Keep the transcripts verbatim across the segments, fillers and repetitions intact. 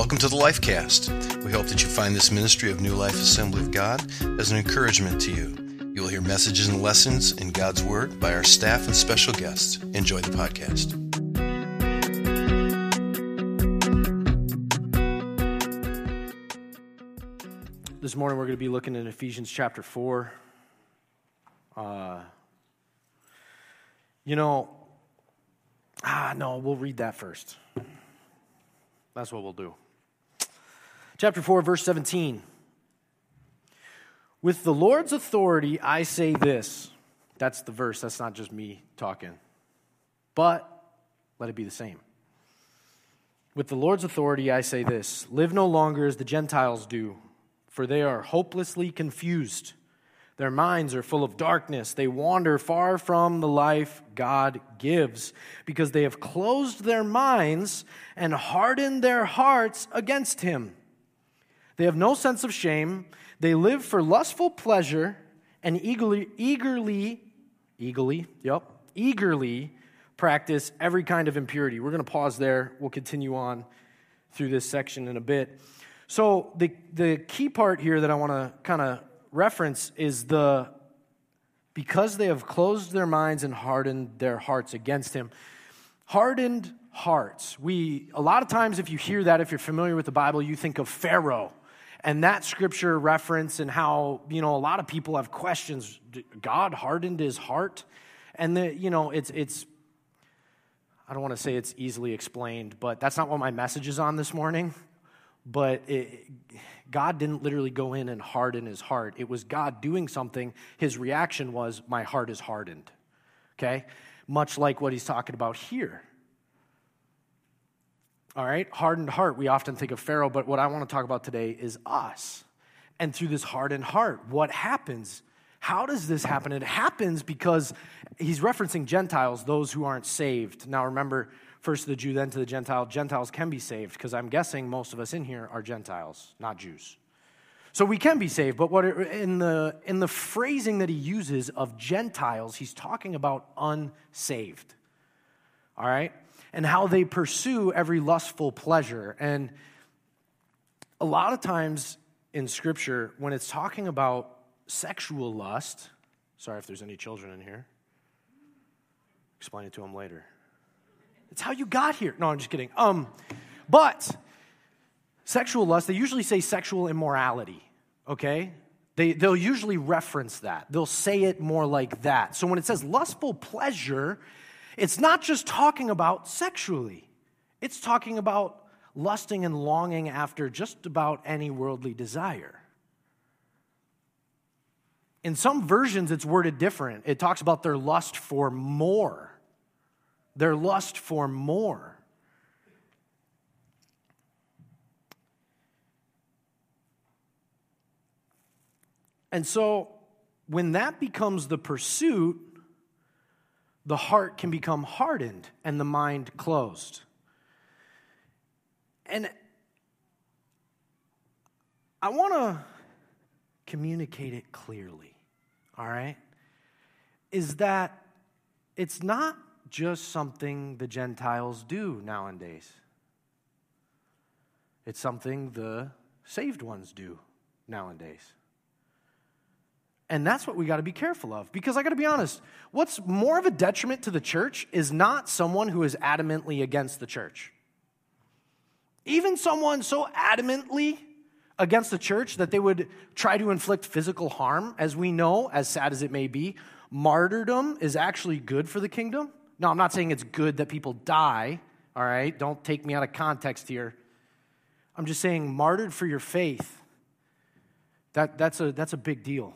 Welcome to the Lifecast. We hope that you find this ministry of New Life Assembly of God as an encouragement to you. You will hear messages and lessons in God's Word by our staff and special guests. Enjoy the podcast. This morning we're going to be looking at Ephesians chapter four. Uh, you know, ah, no, we'll read that first. That's what we'll do. Chapter four, verse seventeen. With the Lord's authority, I say this. That's the verse. That's not just me talking. But let it be the same. With the Lord's authority, I say this. Live no longer as the Gentiles do, for they are hopelessly confused. Their minds are full of darkness. They wander far from the life God gives because they have closed their minds and hardened their hearts against Him. They have no sense of shame. They live for lustful pleasure and eagerly, eagerly, eagerly, yep, eagerly practice every kind of impurity. We're going to pause there. We'll continue on through this section in a bit. So the, the key part here that I want to kind of reference is the, because they have closed their minds and hardened their hearts against Him. Hardened hearts. We, a lot of times if you hear that, if you're familiar with the Bible, you think of Pharaoh and that scripture reference and how, you know, a lot of people have questions. God hardened his heart. And, the, you know, it's, it's, I don't want to say it's easily explained, but that's not what my message is on this morning. But it, God didn't literally go in and harden his heart. It was God doing something. His reaction was, my heart is hardened. Okay? Much like what he's talking about here. All right? Hardened heart. We often think of Pharaoh, but what I want to talk about today is us. And through this hardened heart, what happens? How does this happen? It happens because he's referencing Gentiles, those who aren't saved. Now remember, first to the Jew, then to the Gentile. Gentiles can be saved because I'm guessing most of us in here are Gentiles, not Jews. So we can be saved, but what in the in the phrasing that he uses of Gentiles, he's talking about unsaved. All right? And how they pursue every lustful pleasure. And a lot of times in Scripture, when it's talking about sexual lust, sorry if there's any children in here, explain it to them later. It's how you got here. No, I'm just kidding. Um, but sexual lust, they usually say sexual immorality, okay? They, they'll usually reference that. They'll say it more like that. So when it says lustful pleasure, it's not just talking about sexually. It's talking about lusting and longing after just about any worldly desire. In some versions, it's worded different. It talks about their lust for more. Their lust for more. And so, when that becomes the pursuit, the heart can become hardened and the mind closed. And I want to communicate it clearly, all right? Is that it's not just something the Gentiles do nowadays. It's something the saved ones do nowadays. And that's what we got to be careful of. Because I got to be honest, what's more of a detriment to the church is not someone who is adamantly against the church. Even someone so adamantly against the church that they would try to inflict physical harm, as we know, as sad as it may be, martyrdom is actually good for the kingdom. No, I'm not saying it's good that people die, all right? Don't take me out of context here. I'm just saying martyred for your faith, that, that's a, that's a big deal.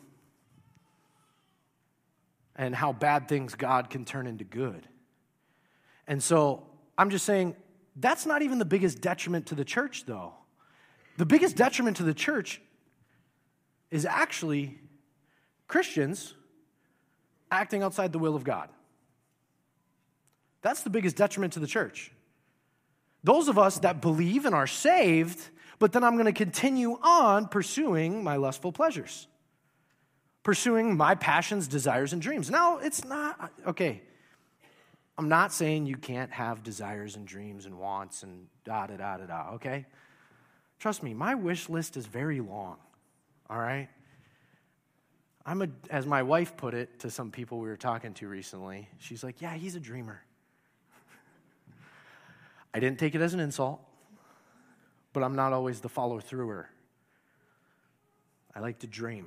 And how bad things God can turn into good. And so I'm just saying that's not even the biggest detriment to the church, though. The biggest detriment to the church is actually Christians acting outside the will of God. That's the biggest detriment to the church. Those of us that believe and are saved, but then I'm going to continue on pursuing my lustful pleasures. Pursuing my passions, desires, and dreams. Now, it's not, okay, I'm not saying you can't have desires and dreams and wants and da-da-da-da-da, okay? Trust me, my wish list is very long, all right? I'm a, as my wife put it to some people we were talking to recently, she's like, yeah, he's a dreamer. I didn't take it as an insult, but I'm not always the follow-througher. I like to dream.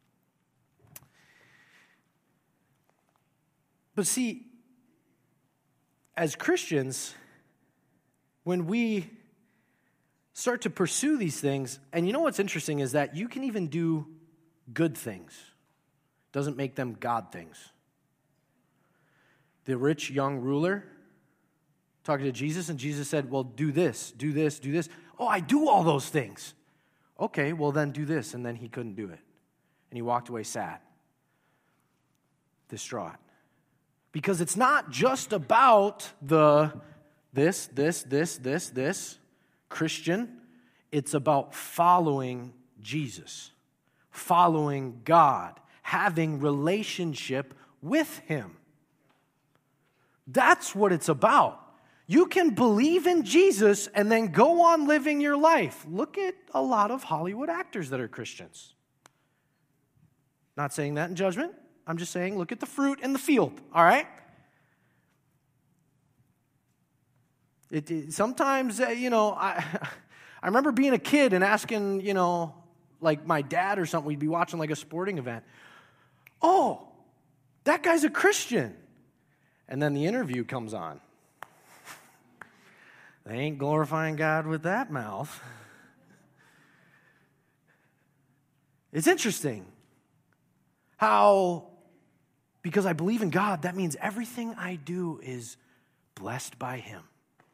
But see, as Christians, when we start to pursue these things, and you know what's interesting is that you can even do good things. Doesn't make them God things. The rich young ruler talking to Jesus, and Jesus said, well, do this, do this, do this. Oh, I do all those things. Okay, well then do this. And then he couldn't do it. And he walked away sad, distraught. Because it's not just about the this, this, this, this, this, Christian. It's about following Jesus, following God, having relationship with him. That's what it's about. You can believe in Jesus and then go on living your life. Look at a lot of Hollywood actors that are Christians. Not saying that in judgment. I'm just saying look at the fruit in the field, all right? It, it, sometimes, uh, you know, I, I remember being a kid and asking, you know, like my dad or something, we'd be watching like a sporting event. Oh, that guy's a Christian. And then the interview comes on. They ain't glorifying God with that mouth. It's interesting how, because I believe in God, that means everything I do is blessed by him.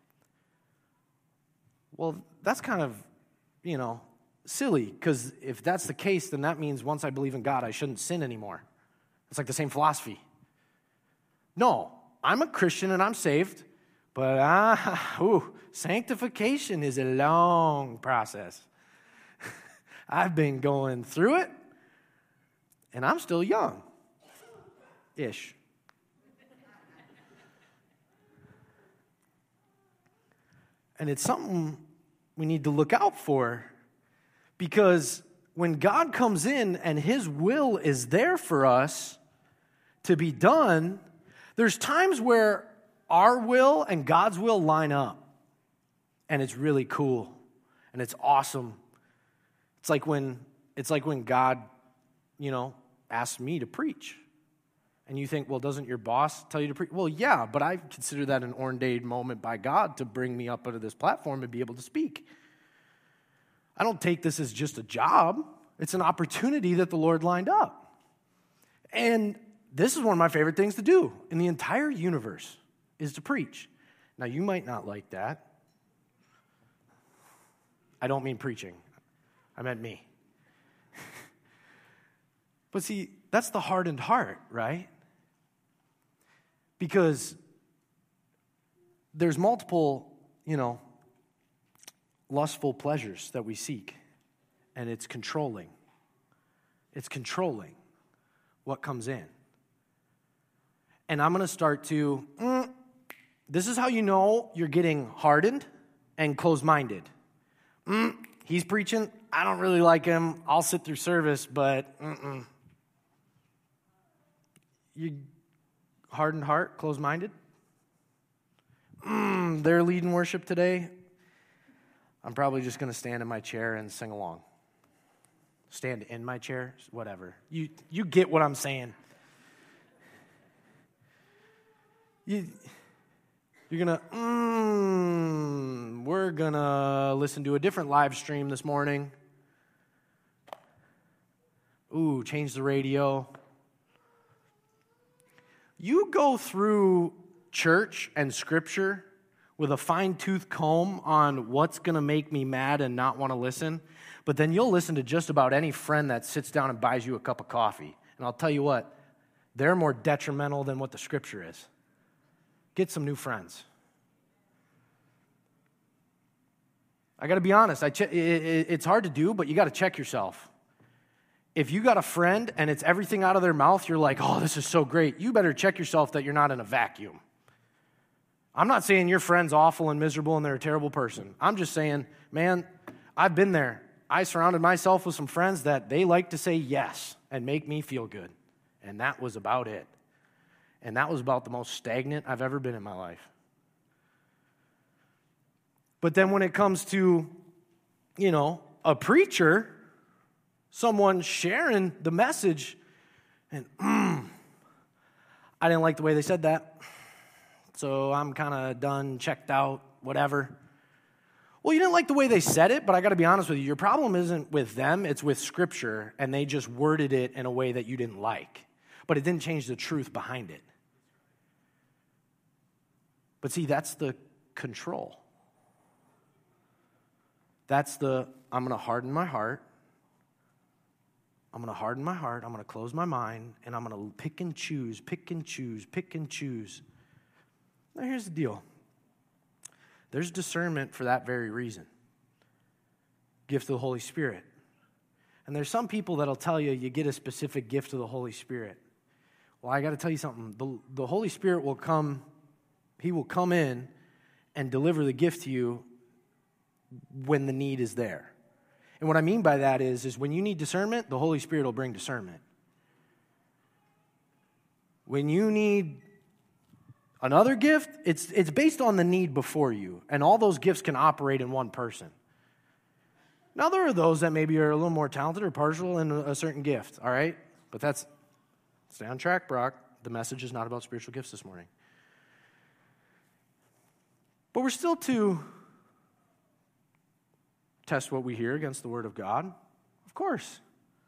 Well, that's kind of, you know, silly, because if that's the case, then that means once I believe in God, I shouldn't sin anymore. It's like the same philosophy. No, I'm a Christian and I'm saved, but ah, ooh, sanctification is a long process. I've been going through it, and I'm still young-ish. And it's something we need to look out for, because when God comes in and his will is there for us to be done, there's times where our will and God's will line up. And it's really cool. And it's awesome. It's like when it's like when God, you know, asks me to preach. And you think, well, doesn't your boss tell you to preach? Well, yeah, but I consider that an ordained moment by God to bring me up onto this platform and be able to speak. I don't take this as just a job. It's an opportunity that the Lord lined up. And this is one of my favorite things to do in the entire universe, is to preach. Now, you might not like that. I don't mean preaching. I meant me. But see, that's the hardened heart, right? Because there's multiple, you know, lustful pleasures that we seek, and it's controlling. It's controlling what comes in. And I'm going to start to, mm, this is how you know you're getting hardened and closed-minded. Mm, he's preaching. I don't really like him. I'll sit through service, but mm-mm. You hardened heart, closed-minded? Mm, they're leading worship today. I'm probably just going to stand in my chair and sing along. Stand in my chair, whatever. You you get what I'm saying. You, you're going to, mm, we're going to listen to a different live stream this morning. Ooh, change the radio. You go through church and scripture with a fine-tooth comb on what's going to make me mad and not want to listen, but then you'll listen to just about any friend that sits down and buys you a cup of coffee. And I'll tell you what, they're more detrimental than what the scripture is. Get some new friends. I got to be honest, I che- it's hard to do, but you got to check yourself. If you got a friend and it's everything out of their mouth, you're like, oh, this is so great. You better check yourself that you're not in a vacuum. I'm not saying your friend's awful and miserable and they're a terrible person. I'm just saying, man, I've been there. I surrounded myself with some friends that they like to say yes and make me feel good. And that was about it. And that was about the most stagnant I've ever been in my life. But then when it comes to, you know, a preacher, someone sharing the message, and mm, I didn't like the way they said that, so I'm kind of done, checked out, whatever. Well, you didn't like the way they said it, but I got to be honest with you. Your problem isn't with them, it's with Scripture, and they just worded it in a way that you didn't like. But it didn't change the truth behind it. But see, that's the control. That's the, I'm going to harden my heart. I'm going to harden my heart. I'm going to close my mind. And I'm going to pick and choose, pick and choose, pick and choose. Now, here's the deal. There's discernment for that very reason. Gift of the Holy Spirit. And there's some people that'll tell you you get a specific gift of the Holy Spirit. Well, I got to tell you something. The, the Holy Spirit will come, He will come in and deliver the gift to you when the need is there. And what I mean by that is, is when you need discernment, the Holy Spirit will bring discernment. When you need another gift, it's it's based on the need before you. And all those gifts can operate in one person. Now, there are those that maybe are a little more talented or partial in a certain gift, all right? But that's, stay on track, Brock. The message is not about spiritual gifts this morning. But we're still to test what we hear against the Word of God, of course.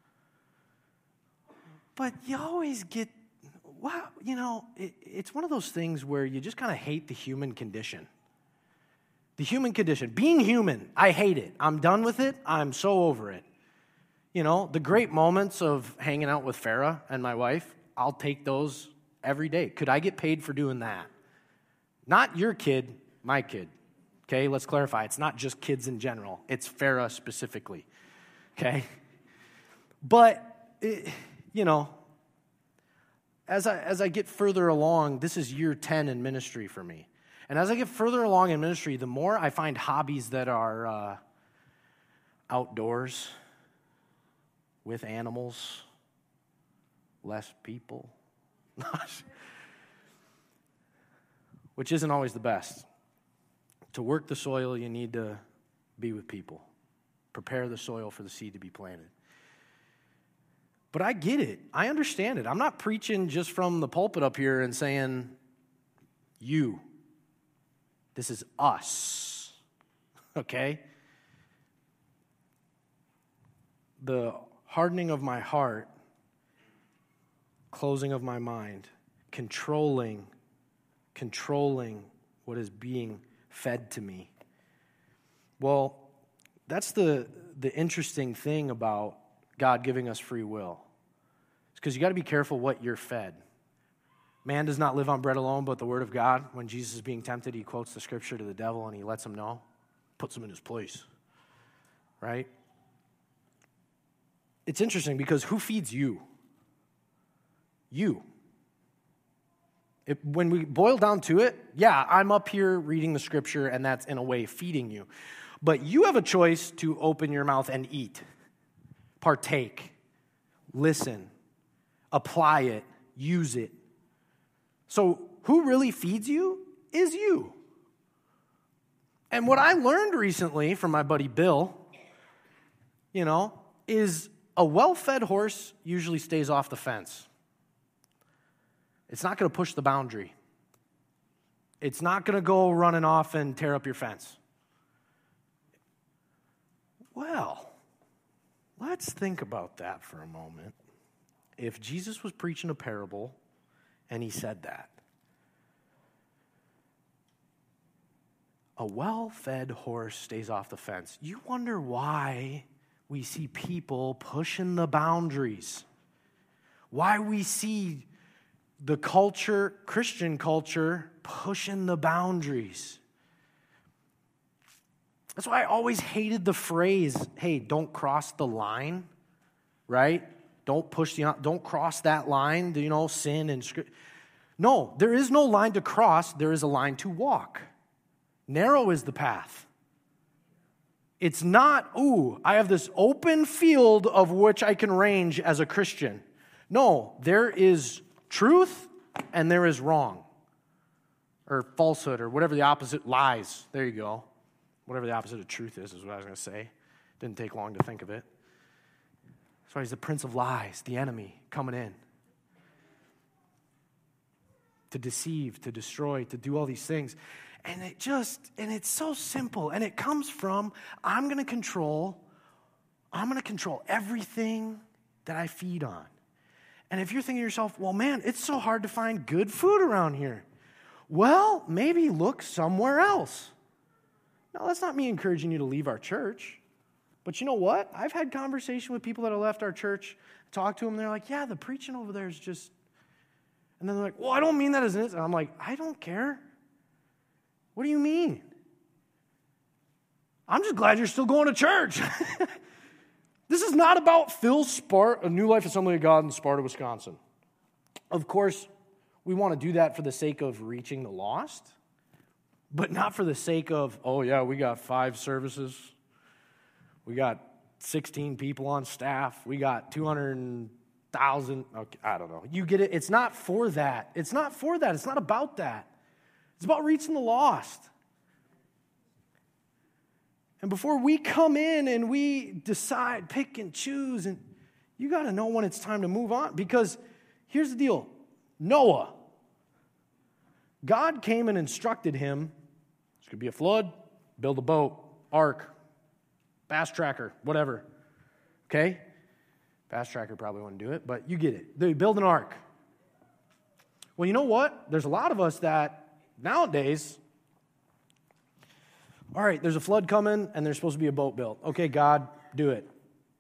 But you always get, wow, you know, it, it's one of those things where you just kind of hate the human condition. The human condition. Being human, I hate it. I'm done with it. I'm so over it. You know, the great moments of hanging out with Farah and my wife, I'll take those every day. Could I get paid for doing that? Not your kid, my kid. Okay, let's clarify. It's not just kids in general. It's Farah specifically. Okay? But, it, you know, as I, as I get further along, this is year ten in ministry for me. And as I get further along in ministry, the more I find hobbies that are uh, outdoors, with animals, less people, which isn't always the best. To work the soil, you need to be with people. Prepare the soil for the seed to be planted. But I get it. I understand it. I'm not preaching just from the pulpit up here and saying, you. This is us. Okay? The hardening of my heart, closing of my mind, controlling, controlling what is being fed to me. Well, that's the the interesting thing about God giving us free will. It's because you got to be careful what you're fed. Man does not live on bread alone, but the word of God. When Jesus is being tempted, he quotes the scripture to the devil and he lets him know, puts him in his place. Right? It's interesting because who feeds you? You. It, when we boil down to it, yeah, I'm up here reading the scripture, and that's in a way feeding you. But you have a choice to open your mouth and eat, partake, listen, apply it, use it. So who really feeds you is you. And what I learned recently from my buddy Bill, you know, is a well-fed horse usually stays off the fence. It's not going to push the boundary. It's not going to go running off and tear up your fence. Well, let's think about that for a moment. If Jesus was preaching a parable and he said that, a well-fed horse stays off the fence. You wonder why we see people pushing the boundaries. Why we see the culture, Christian culture, pushing the boundaries. That's why I always hated the phrase, hey, don't cross the line, right? Don't push the, don't cross that line, you know, sin and script. No, there is no line to cross. There is a line to walk. Narrow is the path. It's not, ooh, I have this open field of which I can range as a Christian. No, there is truth and there is wrong. Or falsehood, or whatever the opposite, lies. There you go. Whatever the opposite of truth is, is what I was going to say. Didn't take long to think of it. So he's the prince of lies, the enemy coming in. To deceive, to destroy, to do all these things. And it just, and it's so simple. And it comes from, I'm going to control, I'm going to control everything that I feed on. And if you're thinking to yourself, well, man, it's so hard to find good food around here. Well, maybe look somewhere else. Now, that's not me encouraging you to leave our church. But you know what? I've had conversation with people that have left our church, talked to them, and they're like, yeah, the preaching over there is just... And then they're like, well, I don't mean that as an... And I'm like, I don't care. What do you mean? I'm just glad you're still going to church. This is not about Phil Spart, a New Life Assembly of God in Sparta, Wisconsin. Of course, we want to do that for the sake of reaching the lost, but not for the sake of, oh yeah, we got five services. We got sixteen people on staff. We got two hundred thousand. Okay, I don't know. You get it? It's not for that. It's not for that. It's not about that. It's about reaching the lost. And before we come in and we decide, pick and choose, and you got to know when it's time to move on. Because here's the deal. Noah. God came and instructed him, there's going to be a flood, build a boat, ark, fast tracker, whatever. Okay? Fast tracker probably wouldn't do it, but you get it. They build an ark. Well, you know what? There's a lot of us that nowadays, all right, there's a flood coming and there's supposed to be a boat built. Okay, God, do it.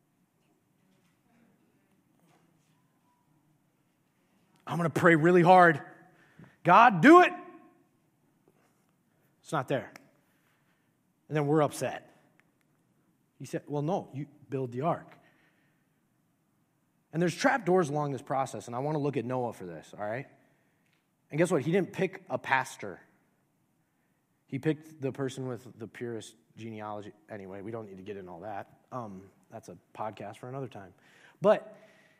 I'm going to pray really hard. God, do it. It's not there. And then we're upset. He said, well, no, you build the ark. And there's trapdoors along this process, and I want to look at Noah for this, all right? And guess what? He didn't pick a pastor. He picked the person with the purest genealogy. Anyway, we don't need to get into all that. Um, that's a podcast for another time. But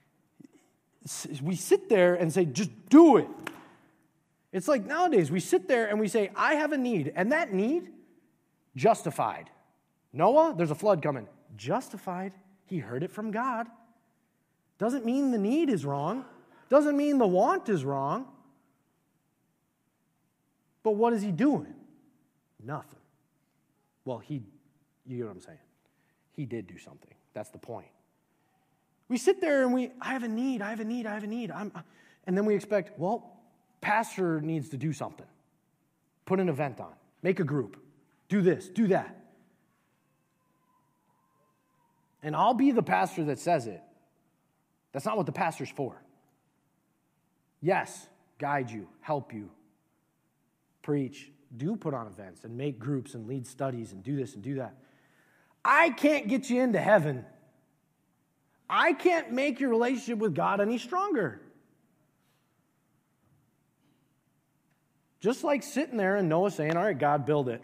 we sit there and say, just do it. It's like nowadays, we sit there and we say, I have a need. And that need, justified. Noah, there's a flood coming. Justified. He heard it from God. Doesn't mean the need is wrong. Doesn't mean the want is wrong. But what is he doing? Nothing. Well, he, you get what I'm saying. He did do something. That's the point. We sit there and we, I have a need, I have a need, I have a need. I'm, and then we expect, well, pastor needs to do something. Put an event on. Make a group. Do this, do that. And I'll be the pastor that says it. That's not what the pastor's for. Yes, guide you, help you, preach, do put on events and make groups and lead studies and do this and do that. I can't get you into heaven. I can't make your relationship with God any stronger. Just like sitting there and Noah saying, all right, God, build it.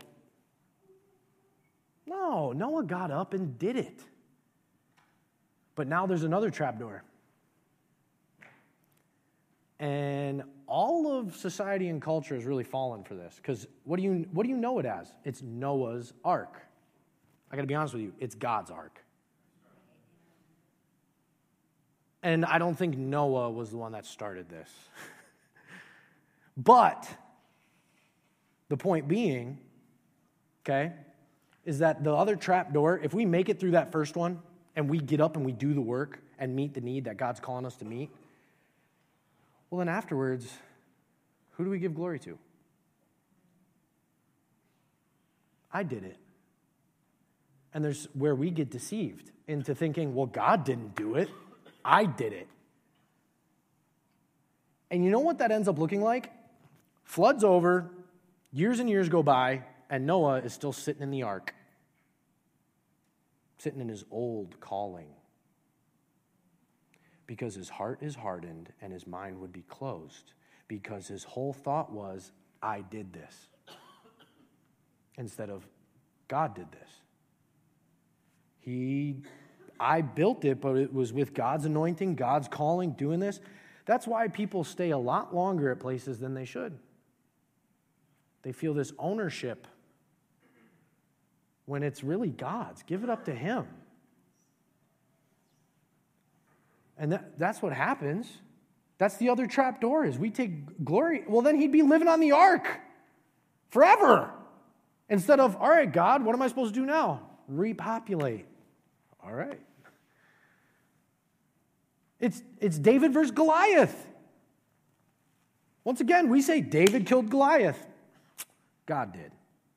No, Noah got up and did it. But now there's another trapdoor. And all of society and culture has really fallen for this. Because what do you what do you know it as? It's Noah's ark. I got to be honest with you. It's God's ark. And I don't think Noah was the one that started this. But the point being, okay, is that the other trapdoor, if we make it through that first one, and we get up and we do the work and meet the need that God's calling us to meet, well, then afterwards, who do we give glory to? I did it. And there's where we get deceived into thinking, well, God didn't do it. I did it. And you know what that ends up looking like? Flood's over, years and years go by, and Noah is still sitting in the ark. Sitting in his old calling. Because his heart is hardened and his mind would be closed. Because his whole thought was, I did this. Instead of, God did this. He, I built it, but it was with God's anointing, God's calling, doing this. That's why people stay a lot longer at places than they should. They feel this ownership when it's really God's. Give it up to Him. And that, that's what happens. That's the other trap door is we take glory. Well, then He'd be living on the ark forever. Instead of, all right, God, what am I supposed to do now? Repopulate. All right. It's, it's David versus Goliath. Once again, we say David killed Goliath. God did.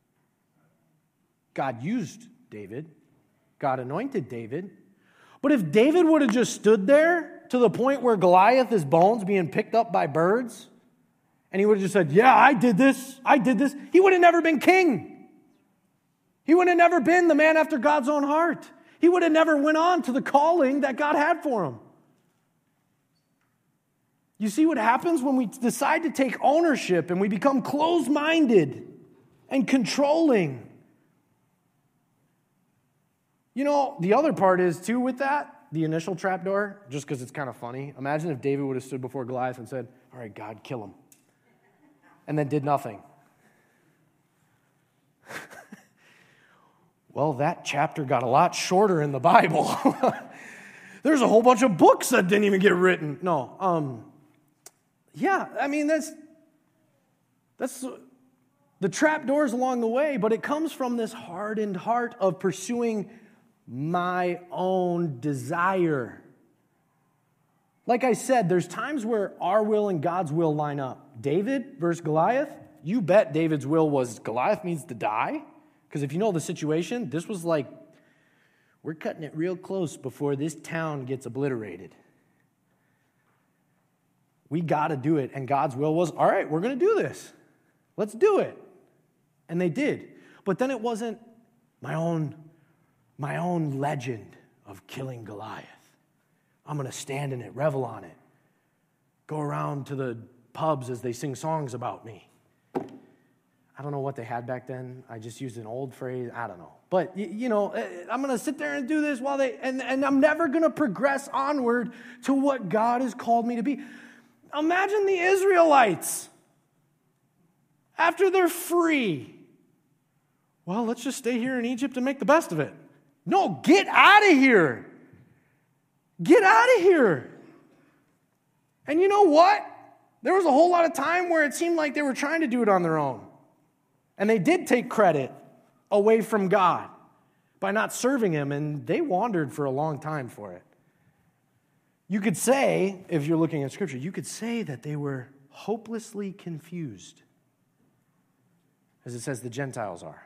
God used David. God anointed David. But if David would have just stood there to the point where Goliath is bones being picked up by birds, and he would have just said, yeah, I did this, I did this, he would have never been king. He would have never been the man after God's own heart. He would have never went on to the calling that God had for him. You see what happens when we decide to take ownership and we become closed-minded and controlling. You know, the other part is, too, with that, the initial trapdoor, just because it's kind of funny. Imagine if David would have stood before Goliath and said, all right, God, kill him. And then did nothing. Well, that chapter got a lot shorter in the Bible. There's a whole bunch of books that didn't even get written. No, um, yeah, I mean, that's, that's the trapdoors along the way, but it comes from this hardened heart of pursuing my own desire. Like I said, there's times where our will and God's will line up. David versus Goliath, you bet David's will was Goliath needs to die. Because if you know the situation, this was like, we're cutting it real close before this town gets obliterated. We got to do it. And God's will was, all right, we're going to do this. Let's do it. And they did. But then it wasn't my own, my own legend of killing Goliath. I'm going to stand in it, revel on it. Go around to the pubs as they sing songs about me. I don't know what they had back then. I just used an old phrase. I don't know. But, you know, I'm going to sit there and do this while they, and, and I'm never going to progress onward to what God has called me to be. Imagine the Israelites. After they're free. Well, let's just stay here in Egypt and make the best of it. No, get out of here. Get out of here. And you know what? There was a whole lot of time where it seemed like they were trying to do it on their own. And they did take credit away from God by not serving Him, and they wandered for a long time for it. You could say, if you're looking at Scripture, you could say that they were hopelessly confused, as it says the Gentiles are.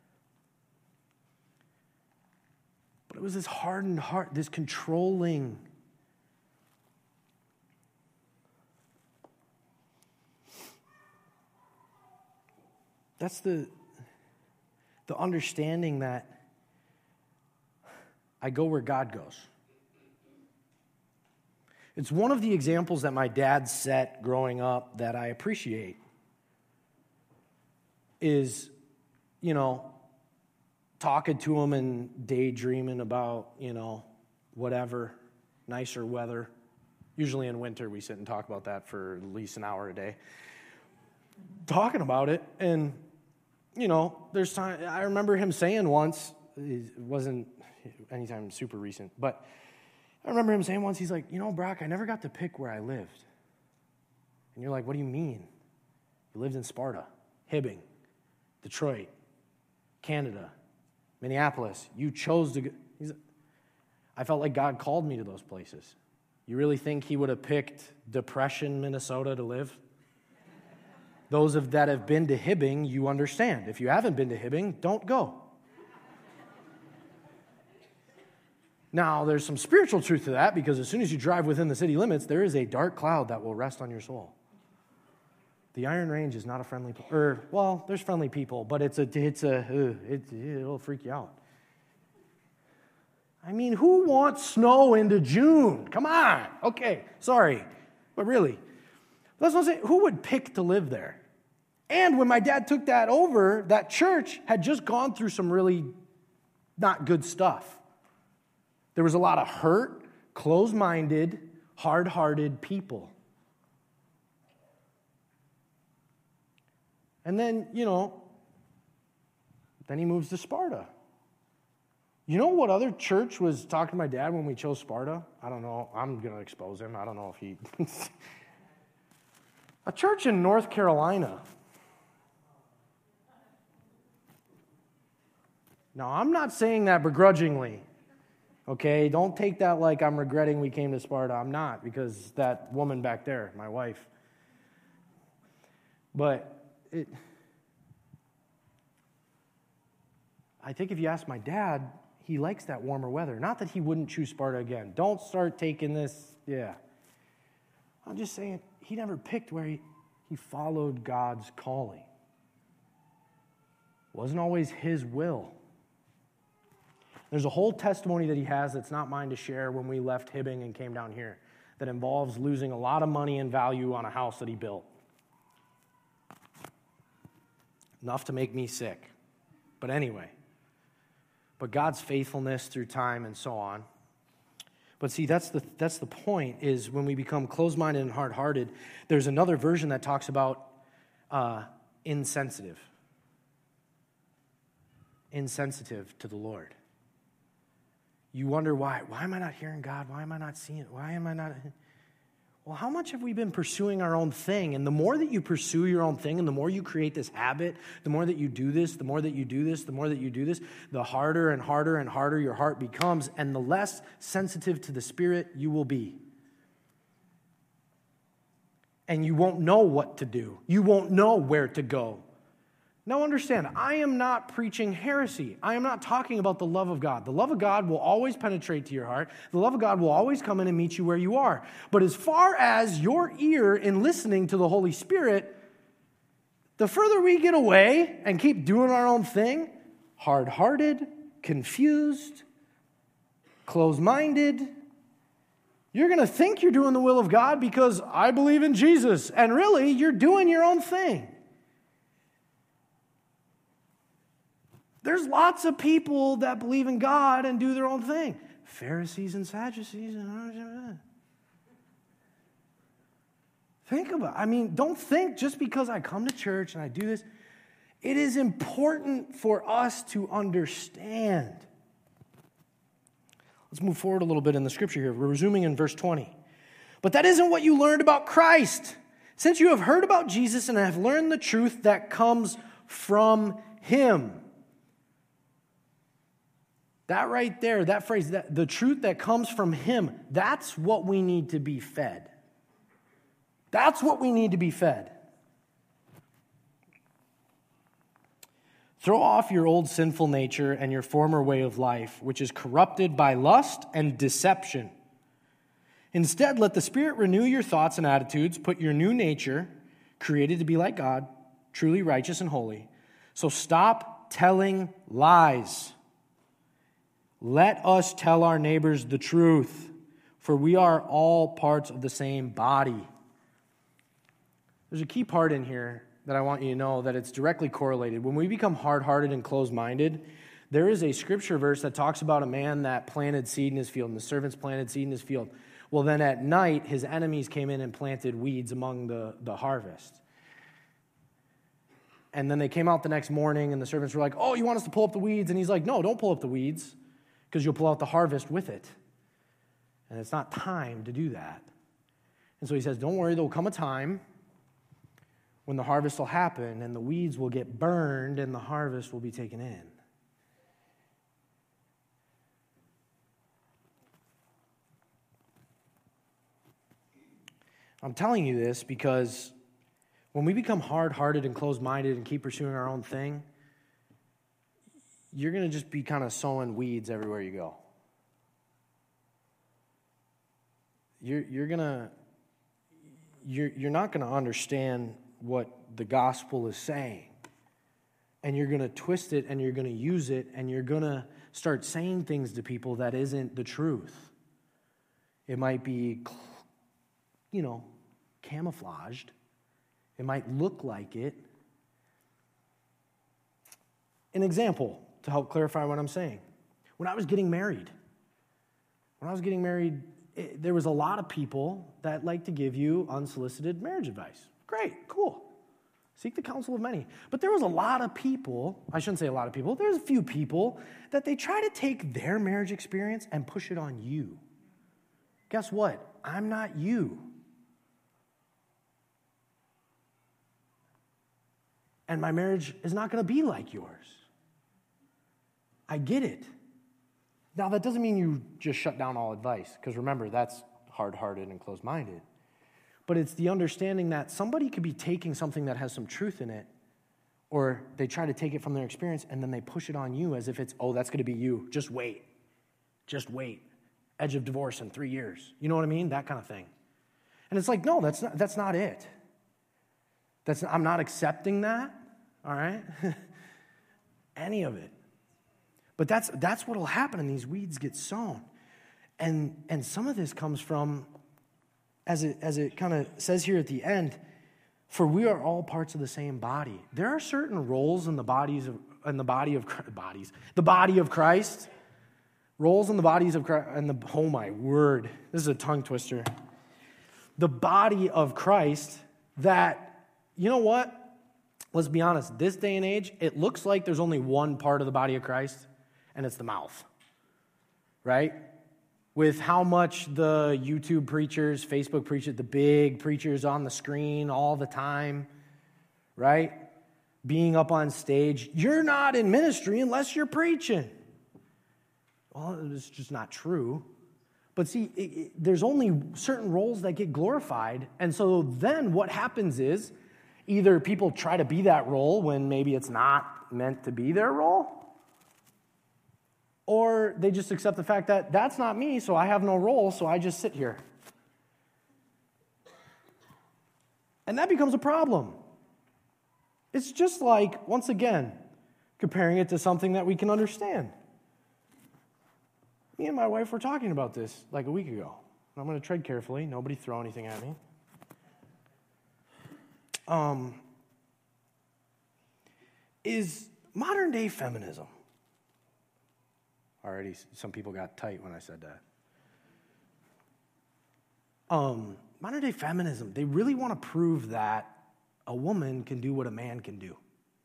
But it was this hardened heart, this controlling. That's the, the understanding that I go where God goes. It's one of the examples that my dad set growing up that I appreciate is, you know, talking to him and daydreaming about, you know, whatever, nicer weather. Usually in winter we sit and talk about that for at least an hour a day. Talking about it, and you know, there's time, I remember him saying once, it wasn't anytime super recent, but I remember him saying once, he's like, you know, Brock, I never got to pick where I lived. And you're like, what do you mean? You lived in Sparta, Hibbing, Detroit, Canada, Minneapolis. You chose to go. He's, I felt like God called me to those places. You really think He would have picked Depression, Minnesota to live? Those of that have been to Hibbing, you understand. If you haven't been to Hibbing, don't go. Now, there's some spiritual truth to that, because as soon as you drive within the city limits, there is a dark cloud that will rest on your soul. The Iron Range is not a friendly, or well, there's friendly people, but it's a, it's a, it, it'll freak you out. I mean, who wants snow into June? Come on. Okay, sorry, but really. That's what I'm saying. Who would pick to live there? And when my dad took that over, that church had just gone through some really not good stuff. There was a lot of hurt, closed-minded, hard-hearted people. And then, you know, then he moves to Sparta. You know what other church was talking to my dad when we chose Sparta? I don't know. I'm going to expose him. I don't know if he... A church in North Carolina. Now, I'm not saying that begrudgingly. Okay? Don't take that like I'm regretting we came to Sparta. I'm not, because that woman back there, my wife. But it... I think if you ask my dad, he likes that warmer weather. Not that he wouldn't choose Sparta again. Don't start taking this, yeah. I'm just saying, he never picked where he, he followed God's calling. Wasn't always his will. There's a whole testimony that he has that's not mine to share when we left Hibbing and came down here that involves losing a lot of money and value on a house that he built. Enough to make me sick. But anyway. But God's faithfulness through time and so on. But see, that's the that's the point, is when we become closed-minded and hard-hearted, there's another version that talks about uh, insensitive. Insensitive to the Lord. You wonder why. Why am I not hearing God? Why am I not seeing it? Why am I not... Well, how much have we been pursuing our own thing? And the more that you pursue your own thing, and the more you create this habit, the more that you do this, the more that you do this, the more that you do this, the harder and harder and harder your heart becomes, and the less sensitive to the Spirit you will be. And you won't know what to do. You won't know where to go. Now understand, I am not preaching heresy. I am not talking about the love of God. The love of God will always penetrate to your heart. The love of God will always come in and meet you where you are. But as far as your ear in listening to the Holy Spirit, the further we get away and keep doing our own thing, hard-hearted, confused, closed-minded, you're going to think you're doing the will of God because I believe in Jesus. And really, you're doing your own thing. There's lots of people that believe in God and do their own thing. Pharisees and Sadducees. And think about it. I mean, don't think just because I come to church and I do this. It is important for us to understand. Let's move forward a little bit in the scripture here. We're resuming in verse twenty. But that isn't what you learned about Christ. Since you have heard about Jesus and have learned the truth that comes from him. That right there, that phrase, that, the truth that comes from him, that's what we need to be fed. That's what we need to be fed. Throw off your old sinful nature and your former way of life, which is corrupted by lust and deception. Instead, let the Spirit renew your thoughts and attitudes. Put your new nature, created to be like God, truly righteous and holy. So stop telling lies. Let us tell our neighbors the truth, for we are all parts of the same body. There's a key part in here that I want you to know that it's directly correlated. When we become hard-hearted and closed-minded, there is a scripture verse that talks about a man that planted seed in his field, and the servants planted seed in his field. Well, then at night, his enemies came in and planted weeds among the, the harvest. And then they came out the next morning, and the servants were like, oh, you want us to pull up the weeds? And he's like, no, don't pull up the weeds, because you'll pull out the harvest with it. And it's not time to do that. And so he says, don't worry, there will come a time when the harvest will happen, and the weeds will get burned, and the harvest will be taken in. I'm telling you this because when we become hard-hearted and closed-minded and keep pursuing our own thing, you're going to just be kind of sowing weeds everywhere you go. You're, you're going to, you're, you're not going to understand what the gospel is saying. And you're going to twist it, and you're going to use it, and you're going to start saying things to people that isn't the truth. It might be, you know, camouflaged. It might look like it. An example to help clarify what I'm saying. When I was getting married, When I was getting married, it, there was a lot of people that like to give you unsolicited marriage advice. Great, cool. Seek the counsel of many. But there was a lot of people, I shouldn't say a lot of people, there's a few people that they try to take their marriage experience and push it on you. Guess what? I'm not you. And my marriage is not going to be like yours. I get it. Now, that doesn't mean you just shut down all advice, because remember, that's hard-hearted and closed-minded. But it's the understanding that somebody could be taking something that has some truth in it, or they try to take it from their experience, and then they push it on you as if it's, oh, that's going to be you. Just wait. Just wait. Edge of divorce in three years. You know what I mean? That kind of thing. And it's like, no, that's not, that's not it. That's I'm not accepting that, all right? Any of it. But that's that's what will happen, and these weeds get sown. And and some of this comes from, as it as it kind of says here at the end, for we are all parts of the same body. There are certain roles in the bodies of in the body of bodies, the body of Christ. Roles in the bodies of Christ, and the oh my word, this is a tongue twister. The body of Christ that, you know what? Let's be honest, this day and age, it looks like there's only one part of the body of Christ, and it's the mouth, right? With how much the YouTube preachers, Facebook preachers, the big preachers on the screen all the time, right? Being up on stage. You're not in ministry unless you're preaching. Well, it's just not true. But see, it, it, there's only certain roles that get glorified. And so then what happens is either people try to be that role when maybe it's not meant to be their role, or they just accept the fact that that's not me, so I have no role, so I just sit here. And that becomes a problem. It's just like, once again, comparing it to something that we can understand. Me and my wife were talking about this like a week ago. I'm going to tread carefully. Nobody throw anything at me. Um, is modern day feminism. Already some people got tight when I said that. Um, modern day feminism, they really want to prove that a woman can do what a man can do.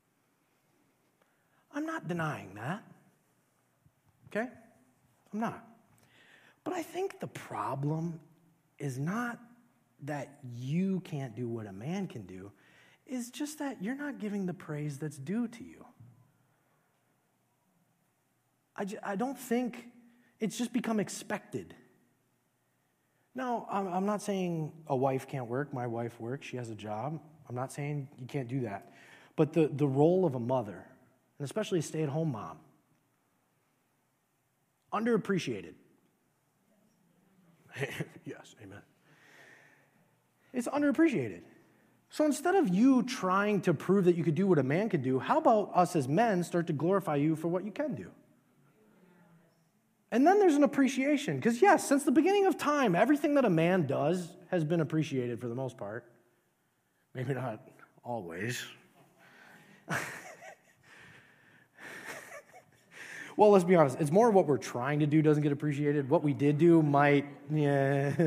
I'm not denying that. Okay? I'm not. But I think the problem is not that you can't do what a man can do, is just that you're not giving the praise that's due to you. I, j- I don't think it's just become expected. No, I'm, I'm not saying a wife can't work. My wife works. She has a job. I'm not saying you can't do that. But the, the role of a mother, and especially a stay-at-home mom, underappreciated. Yes, amen. It's underappreciated. So instead of you trying to prove that you could do what a man could do, how about us as men start to glorify you for what you can do? And then there's an appreciation. Because yes, since the beginning of time, everything that a man does has been appreciated for the most part. Maybe not always. Well, let's be honest. It's more what we're trying to do doesn't get appreciated. What we did do might, yeah.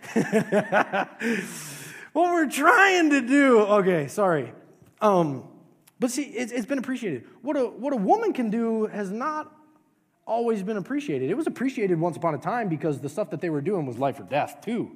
What we're trying to do. Okay, sorry. Um, but see, it's, it's been appreciated. What a what a woman can do has not always been appreciated. It was appreciated once upon a time because the stuff that they were doing was life or death too.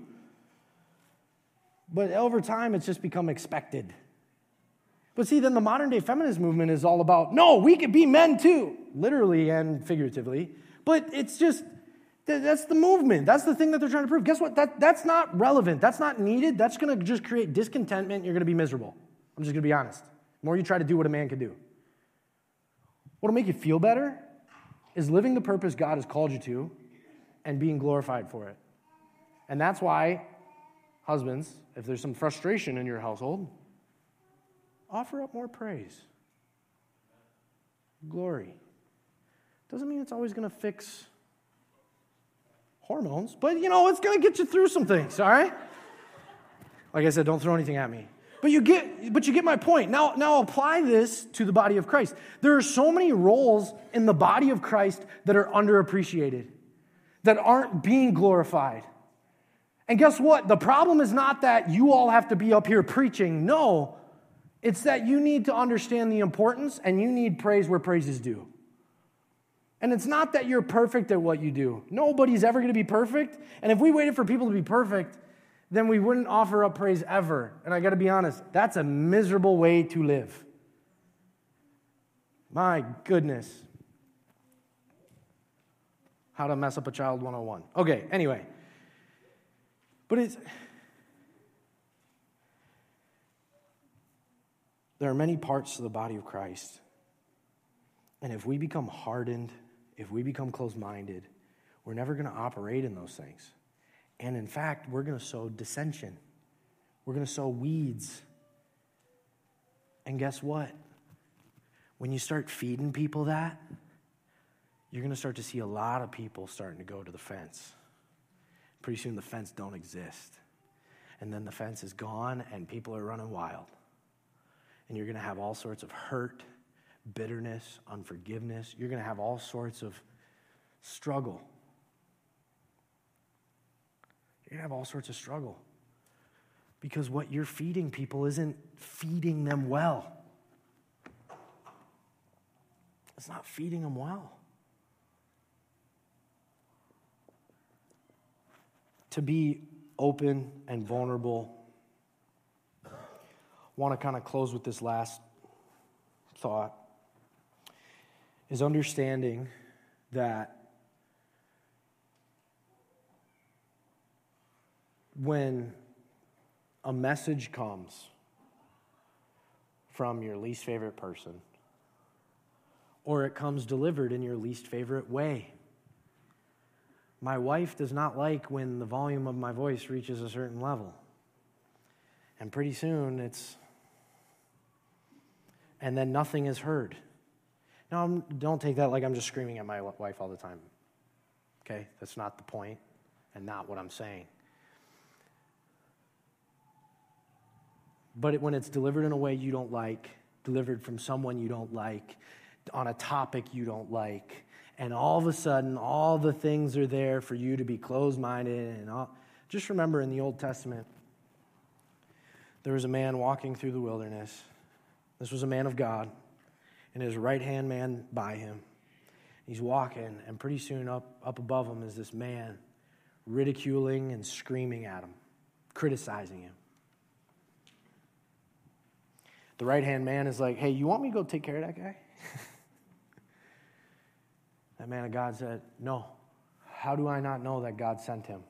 But over time, it's just become expected. But see, then the modern day feminist movement is all about, no, we could be men too, literally and figuratively. But it's just, that's the movement. That's the thing that they're trying to prove. Guess what? That, that's not relevant. That's not needed. That's going to just create discontentment. You're going to be miserable. I'm just going to be honest. The more you try to do what a man can do. What'll make you feel better is living the purpose God has called you to and being glorified for it. And that's why, husbands, if there's some frustration in your household, offer up more praise. Glory. Doesn't mean it's always going to fix hormones, but, you know, it's going to get you through some things, all right? Like I said, don't throw anything at me. But you get but you get my point. Now, now apply this to the body of Christ. There are so many roles in the body of Christ that are underappreciated. that aren't being glorified. And guess what? The problem is not that you all have to be up here preaching. No, it's that you need to understand the importance and you need praise where praise is due. And it's not that you're perfect at what you do. Nobody's ever going to be perfect. And if we waited for people to be perfect, then we wouldn't offer up praise ever. And I got to be honest, that's a miserable way to live. My goodness. How to mess up a child one oh one. Okay, anyway. But it's... There are many parts to the body of Christ. And if we become hardened, if we become closed-minded, we're never going to operate in those things. And in fact, we're going to sow dissension. We're going to sow weeds. And guess what? When you start feeding people that, you're going to start to see a lot of people starting to go to the fence. Pretty soon the fence don't exist. And then the fence is gone and people are running wild. And you're going to have all sorts of hurt, bitterness, unforgiveness. You're going to have all sorts of struggle. You're going to have all sorts of struggle. Because what you're feeding people isn't feeding them well. It's not feeding them well. To be open and vulnerable. I want to kind of close with this last thought. Is understanding that when a message comes from your least favorite person, or it comes delivered in your least favorite way. My wife does not like when the volume of my voice reaches a certain level. And pretty soon it's, and then nothing is heard. Now, I'm, don't take that like I'm just screaming at my wife all the time. Okay? That's not the point and not what I'm saying. But it, when it's delivered in a way you don't like, delivered from someone you don't like, on a topic you don't like, and all of a sudden, all the things are there for you to be closed-minded. And all. Just remember in the Old Testament, there was a man walking through the wilderness. This was a man of God, and his right-hand man by him. He's walking, and pretty soon up, up above him is this man ridiculing and screaming at him, criticizing him. The right-hand man is like, hey, you want me to go take care of that guy? That man of God said, no. How do I not know that God sent him?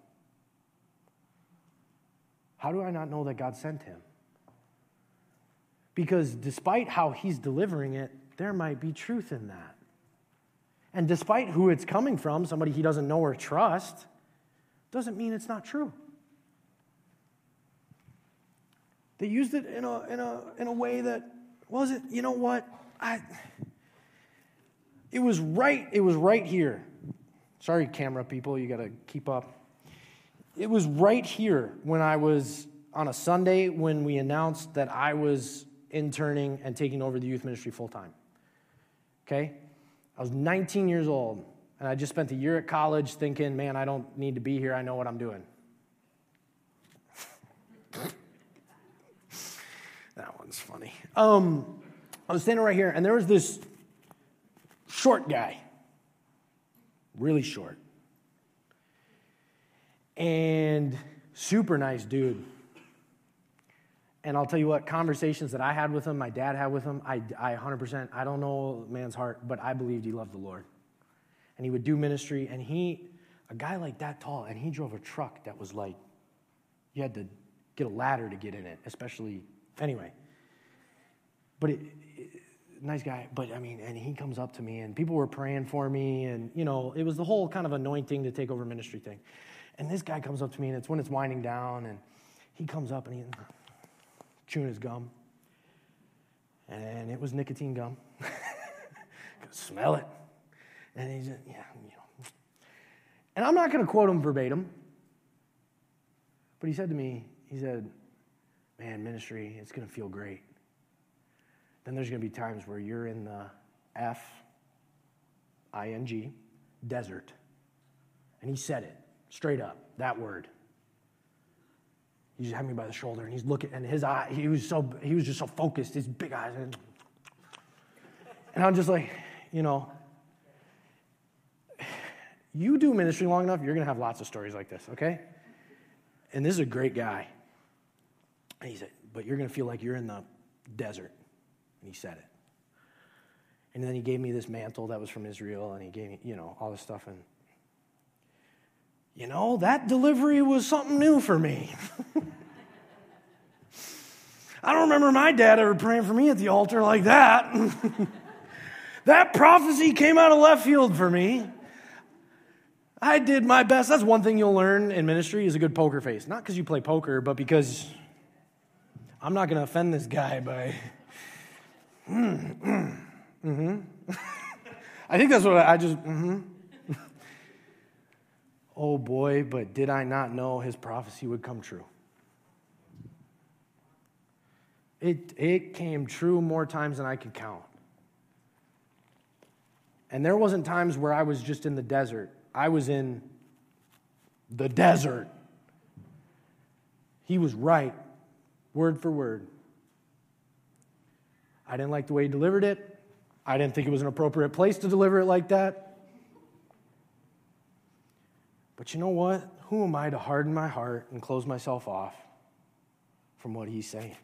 How do I not know that God sent him? Because despite how he's delivering it, there might be truth in that. And despite who it's coming from, somebody he doesn't know or trust, doesn't mean it's not true. They used it in a in a in a way that wasn't, you know what? I it was right, it was right here. Sorry, camera people, you gotta keep up. It was right here when I was on a Sunday when we announced that I was interning and taking over the youth ministry full time. Okay? I was nineteen years old, and I just spent a year at college thinking, man, I don't need to be here, I know what I'm doing. That one's funny. Um, I was standing right here, and there was this short guy, really short, and super nice dude. And I'll tell you what, conversations that I had with him, my dad had with him, I, I one hundred percent, I don't know man's heart, but I believed he loved the Lord. And he would do ministry, and he, a guy like that tall, and he drove a truck that was like, you had to get a ladder to get in it, especially, anyway. But it, it, nice guy, but I mean, and he comes up to me, and people were praying for me, and, you know, it was the whole kind of anointing to take over ministry thing. And this guy comes up to me, and it's when it's winding down, and he comes up, and he chewing his gum. And it was nicotine gum. Could smell it. And he said, yeah, you know. And I'm not going to quote him verbatim, but he said to me, he said, man, ministry, it's going to feel great. Then there's going to be times where you're in the F I N G, desert, And he said it straight up, that word. He just had me by the shoulder, and he's looking, and his eye, he was so, he was just so focused, his big eyes. And, and I'm just like, you know, you do ministry long enough, you're going to have lots of stories like this, okay? And this is a great guy. And he said, but you're going to feel like you're in the desert. And he said it. And then he gave me this mantle that was from Israel, and he gave me, you know, all this stuff. And, you know, that delivery was something new for me. I don't remember my dad ever praying for me at the altar like that. That prophecy came out of left field for me. I did my best. That's one thing you'll learn in ministry is a good poker face. Not because you play poker, but because I'm not going to offend this guy by... mm-hmm. I think that's what I, I just... Mm-hmm. Oh boy, but did I not know his prophecy would come true? It, it came true more times than I could count. And there wasn't times where I was just in the desert. I was in the desert. He was right, word for word. I didn't like the way he delivered it. I didn't think it was an appropriate place to deliver it like that. But you know what? Who am I to harden my heart and close myself off from what he's saying?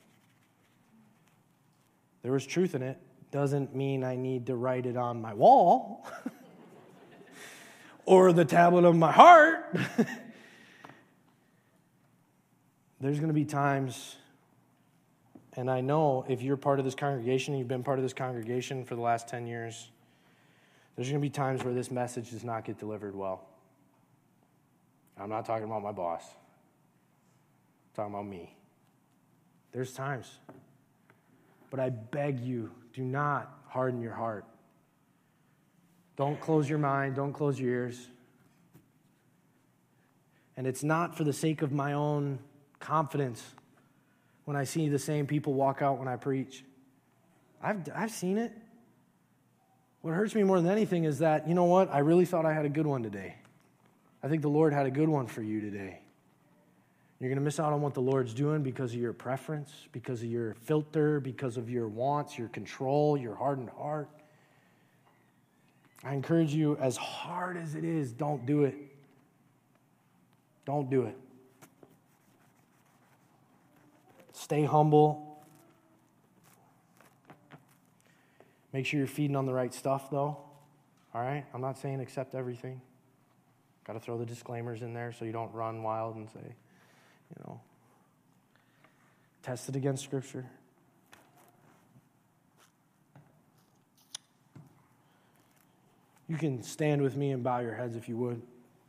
There was truth in it. Doesn't mean I need to write it on my wall or the tablet of my heart. There's going to be times, and I know if you're part of this congregation, you've been part of this congregation for the last ten years, there's going to be times where this message does not get delivered well. I'm not talking about my boss. I'm talking about me. There's times. But I beg you, do not harden your heart. Don't close your mind. Don't close your ears. And it's not for the sake of my own confidence when I see the same people walk out when I preach. I've, I've seen it. What hurts me more than anything is that, you know what? I really thought I had a good one today. I think the Lord had a good one for you today. You're going to miss out on what the Lord's doing because of your preference, because of your filter, because of your wants, your control, your hardened heart. I encourage you, as hard as it is, don't do it. Don't do it. Stay humble. Make sure you're feeding on the right stuff, though. All right? I'm not saying accept everything. Got to throw the disclaimers in there so you don't run wild and say, you know, test it against Scripture. You can stand with me and bow your heads if you would.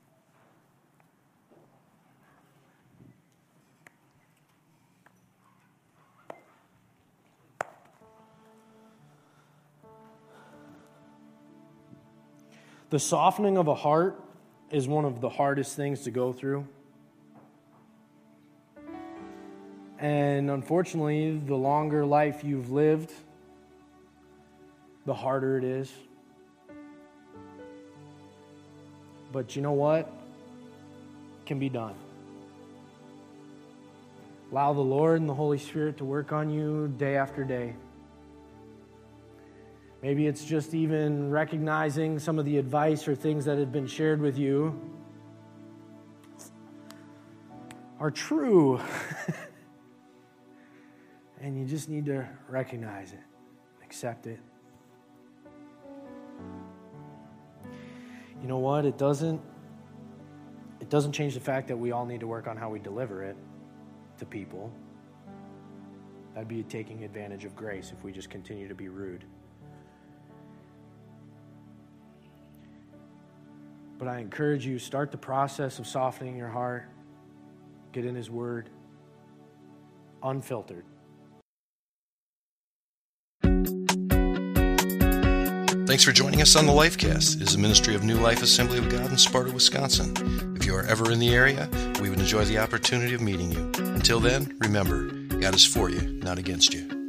The softening of a heart is one of the hardest things to go through. And unfortunately, the longer life you've lived, the harder it is. But you know what? It can be done. Allow the Lord and the Holy Spirit to work on you day after day. Maybe it's just even recognizing some of the advice or things that have been shared with you are true. And you just need to recognize it, accept it. You know what? It doesn't, it doesn't change the fact that we all need to work on how we deliver it to people. That'd be taking advantage of grace if we just continue to be rude. But I encourage you, start the process of softening your heart. Get in His Word. Unfiltered. Thanks for joining us on the Lifecast. It is a ministry of New Life Assembly of God in Sparta, Wisconsin. If you are ever in the area, we would enjoy the opportunity of meeting you. Until then, remember, God is for you, not against you.